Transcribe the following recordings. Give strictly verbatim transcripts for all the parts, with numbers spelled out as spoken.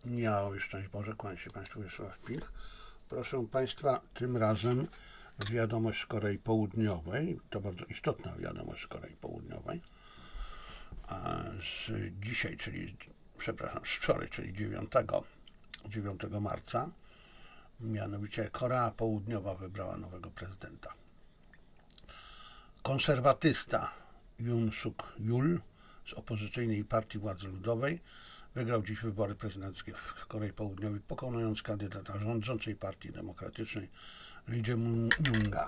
Miało szczęść Boże, kłaniam się Państwu, Wiesław Pilch. Proszę Państwa, tym razem wiadomość z Korei Południowej, to bardzo istotna wiadomość z Korei Południowej, a z dzisiaj, czyli, przepraszam, z wczoraj, czyli dziewiątego marca, mianowicie Korea Południowa wybrała nowego prezydenta. Konserwatysta Yoon Suk-yeol z opozycyjnej Partii Władzy Ludowej wygrał dziś wybory prezydenckie w Korei Południowej, pokonując kandydata rządzącej Partii Demokratycznej Lee Jae-myunga.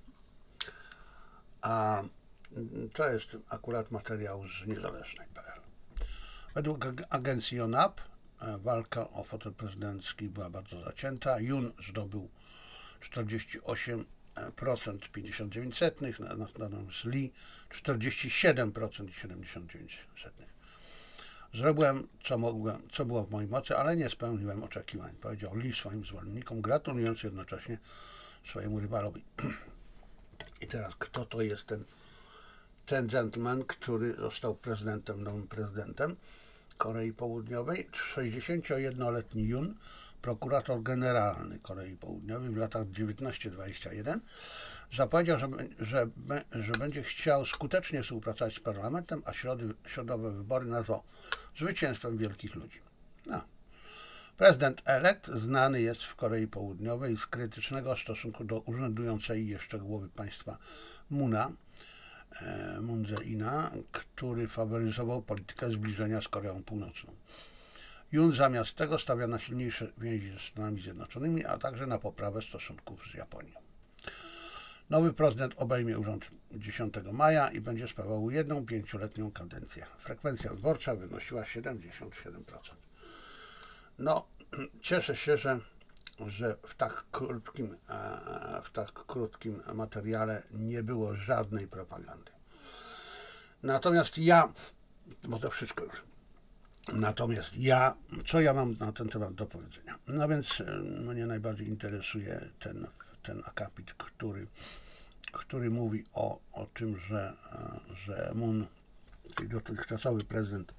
A to jest akurat materiał z niezależnej kropka pe el. Według agencji Yonhap walka o fotel prezydencki była bardzo zacięta. Yoon zdobył czterdzieści osiem procent pięćdziesiąt dziewięć setnych, natomiast Lee czterdzieści siedem procent siedemdziesiąt dziewięć setnych. Zrobiłem, co mogłem, co było w mojej mocy, ale nie spełniłem oczekiwań, powiedział Lee swoim zwolennikom, gratulując jednocześnie swojemu rywalowi. I teraz, kto to jest ten, ten gentleman, który został prezydentem, nowym prezydentem Korei Południowej? sześćdziesięciojednoletni Yoon, prokurator generalny Korei Południowej w latach dziewiętnaście dwadzieścia jeden, zapowiedział, że, że, że będzie chciał skutecznie współpracować z parlamentem, a środy, środowe wybory nazwał zwycięstwem wielkich ludzi. No. Prezydent elekt znany jest w Korei Południowej z krytycznego stosunku do urzędującej jeszcze głowy państwa Moona, e, Moon Jae-ina, który faworyzował politykę zbliżenia z Koreą Północną. Yoon zamiast tego stawia na silniejsze więzi ze Stanami Zjednoczonymi, a także na poprawę stosunków z Japonią. Nowy prezydent obejmie urząd dziesiątego maja i będzie sprawował jedną pięcioletnią kadencję. Frekwencja wyborcza wynosiła siedemdziesiąt siedem procent. No, cieszę się, że, że w tak krótkim, w tak krótkim materiale nie było żadnej propagandy. Natomiast ja, bo to wszystko już, natomiast ja, co ja mam na ten temat do powiedzenia? No więc mnie najbardziej interesuje ten, ten akapit, który, który mówi o, o tym, że, że Moon, czyli dotychczasowy prezydent,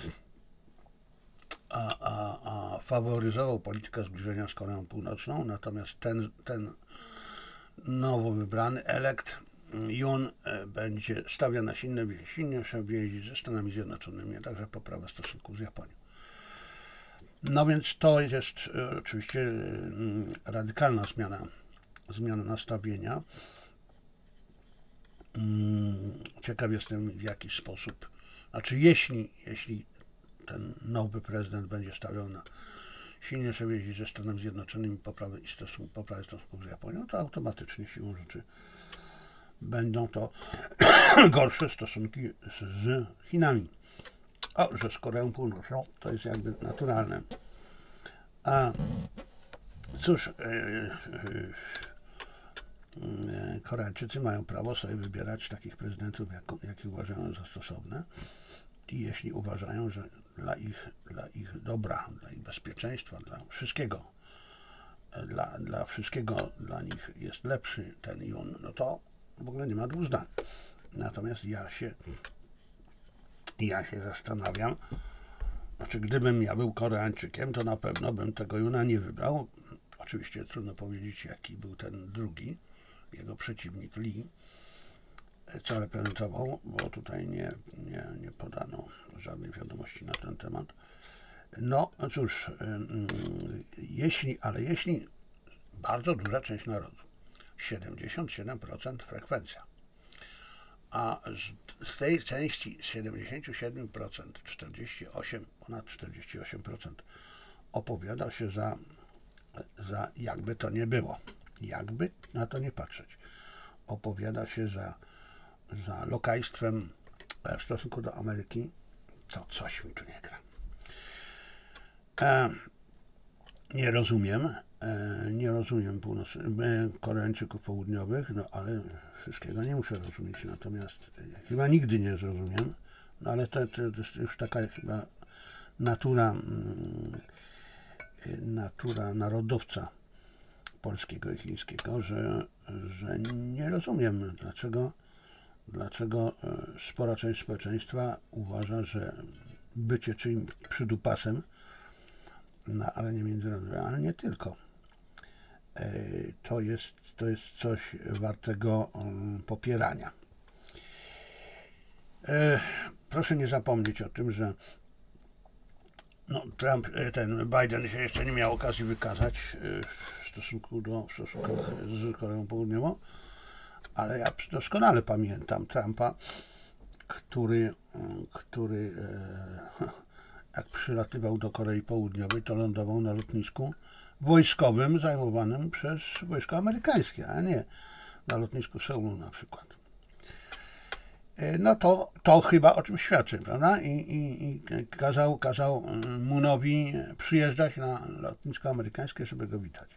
A, a, a faworyzował politykę zbliżenia z Koreą Północną, natomiast ten, ten nowo wybrany elekt Yoon będzie stawiał na silne, silniejsze więzi ze Stanami Zjednoczonymi, a także poprawę stosunków z Japonią. No więc to jest oczywiście radykalna zmiana, zmiana nastawienia. Ciekaw jestem, w jaki sposób, znaczy jeśli, jeśli ten nowy prezydent będzie stawiał na silniejsze więzi ze Stanami Zjednoczonymi, poprawę i stosunków, poprawę stosunków z Japonią, to automatycznie siłą rzeczy będą to gorsze stosunki z Chinami. O, że z Koreą Północną to jest jakby naturalne. A cóż, yy, yy, Koreańczycy mają prawo sobie wybierać takich prezydentów, jak, jakich uważają za stosowne. I jeśli uważają, że dla ich, dla ich dobra, dla ich bezpieczeństwa, dla wszystkiego, dla, dla wszystkiego dla nich jest lepszy ten Yoon, no to w ogóle nie ma dwóch zdań. Natomiast ja się, ja się zastanawiam, znaczy gdybym ja był Koreańczykiem, to na pewno bym tego Yoona nie wybrał. Oczywiście trudno powiedzieć, jaki był ten drugi, jego przeciwnik Lee, co reprezentował, bo tutaj nie, nie, nie podano żadnej wiadomości na ten temat. No cóż, jeśli, ale jeśli bardzo duża część narodu, siedemdziesiąt siedem procent frekwencja, a z, z tej części siedemdziesiąt siedem procent, czterdzieści osiem, ponad czterdzieści osiem procent opowiada się za, za jakby to nie było, jakby na to nie patrzeć, opowiada się za za lokajstwem w stosunku do Ameryki, to coś mi tu nie gra. E, nie rozumiem, e, nie rozumiem północ, e, Koreańczyków południowych, no ale wszystkiego nie muszę rozumieć, natomiast e, chyba nigdy nie zrozumiem, no ale to, to jest już taka chyba natura, mm, natura narodowca polskiego i chińskiego, że, że nie rozumiem, dlaczego Dlaczego spora część społeczeństwa uważa, że bycie czyimś przydupasem na arenie międzynarodowej, ale nie tylko. To jest, to jest coś wartego popierania. Proszę nie zapomnieć o tym, że no, Trump, ten Biden się jeszcze nie miał okazji wykazać w stosunku do w stosunkach z Koreą Południową, ale ja doskonale pamiętam Trumpa, który, który jak przylatywał do Korei Południowej, to lądował na lotnisku wojskowym zajmowanym przez wojsko amerykańskie, a nie na lotnisku Seulu na przykład. No to, to chyba o czym świadczy, prawda? I, i, i kazał, kazał Moonowi przyjeżdżać na lotnisko amerykańskie, żeby go witać.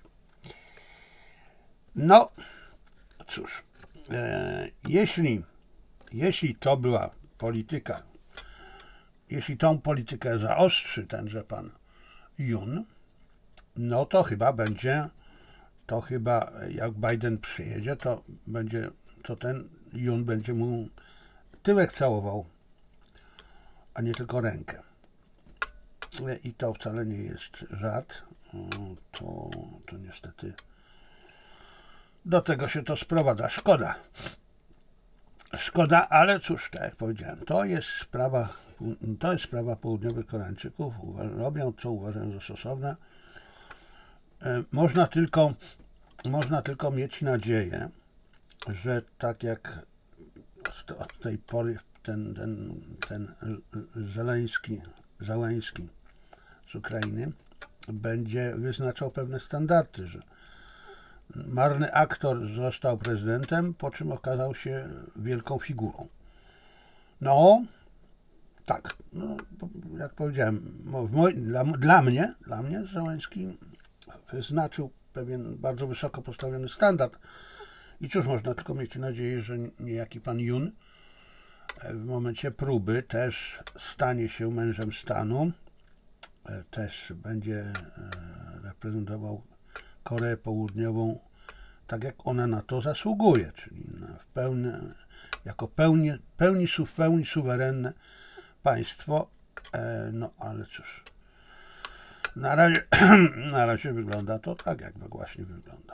No, cóż, e, jeśli, jeśli to była polityka, jeśli tą politykę zaostrzy tenże pan Yoon, no to chyba będzie, to chyba jak Biden przyjedzie, to będzie, to ten Yoon będzie mu tyłek całował, a nie tylko rękę. I to wcale nie jest żart. To, to niestety do tego się to sprowadza. Szkoda. Szkoda, ale cóż, tak jak powiedziałem, to jest sprawa, to jest sprawa południowych Koreańczyków. Robią, co uważają za stosowne. Można tylko, można tylko mieć nadzieję, że tak jak od tej pory ten, ten, ten Zeleński, Załęski z Ukrainy będzie wyznaczał pewne standardy, że marny aktor został prezydentem, po czym okazał się wielką figurą. No, tak, no, jak powiedziałem, w moj, dla, dla mnie, dla mnie Załęski wyznaczył pewien bardzo wysoko postawiony standard. I cóż, można tylko mieć nadzieję, że niejaki pan Yoon w momencie próby też stanie się mężem stanu, też będzie reprezentował Koreę Południową tak, jak ona na to zasługuje, czyli w pełni, jako pełni, pełni, w pełni suwerenne państwo. No ale cóż, na razie, na razie wygląda to tak, jak właśnie wygląda.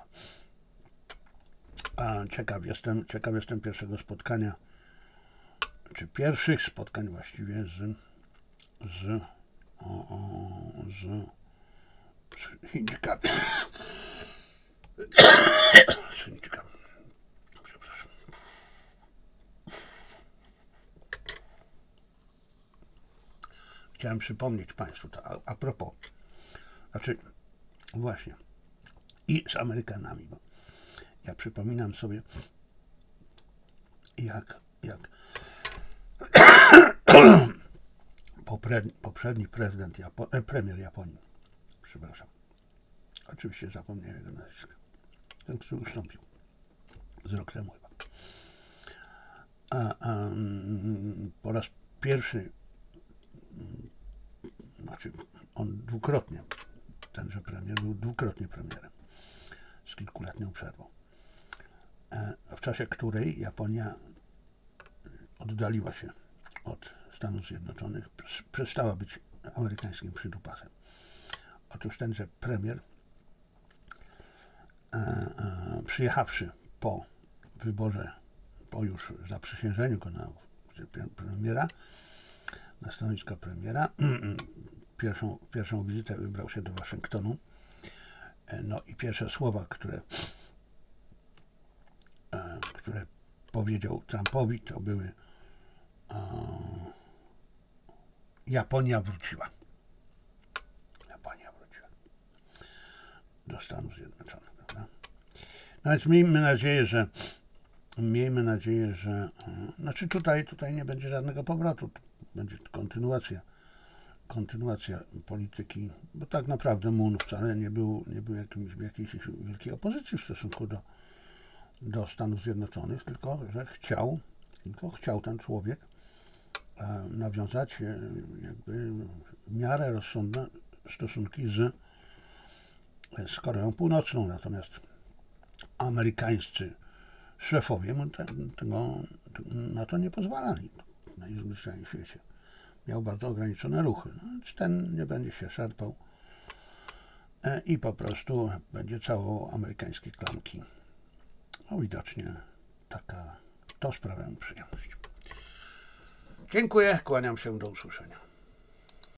Ciekaw jestem, ciekaw jestem pierwszego spotkania, czy pierwszych spotkań właściwie z, z, o, o, z, z Chińczykami. Z Chińczykami. Przepraszam. Chciałem przypomnieć Państwu, to a, a propos, znaczy właśnie, i z Amerykanami, bo ja przypominam sobie, jak, jak poprzedni, poprzedni prezydent, Japo, e, premier Japonii, przepraszam, oczywiście zapomniałem jego nazwiska, ten, który ustąpił z rok temu chyba. A, a, po raz pierwszy, znaczy on dwukrotnie, tenże premier był dwukrotnie premierem z kilkuletnią przerwą, w czasie której Japonia oddaliła się od Stanów Zjednoczonych, przestała być amerykańskim przydupasem. Otóż tenże premier, e, e, przyjechawszy po wyborze, po już zaprzysiężeniu go na premiera, na stanowisko premiera, pierwszą, pierwszą wizytę wybrał się do Waszyngtonu. No i pierwsze słowa, które, e, które powiedział Trumpowi, to były e, Japonia wróciła. Japonia wróciła do Stanów Zjednoczonych, prawda? No więc miejmy nadzieję, że miejmy nadzieję, że e, znaczy tutaj, tutaj nie będzie żadnego powrotu, będzie kontynuacja kontynuacja polityki, bo tak naprawdę Moon wcale nie był, nie był jakimś, jakiejś wielkiej opozycji w stosunku do, do Stanów Zjednoczonych, tylko że chciał, tylko chciał ten człowiek e, nawiązać e, jakby w miarę rozsądne stosunki z, z Koreą Północną, natomiast amerykańscy szefowie mu te, tego, na to nie pozwalali, najzwyczajniej w świecie. Miał bardzo ograniczone ruchy, no, więc ten nie będzie się szarpał i po prostu będzie całował amerykańskie klamki. No widocznie taka, to sprawia mi przyjemność. Dziękuję, kłaniam się, do usłyszenia.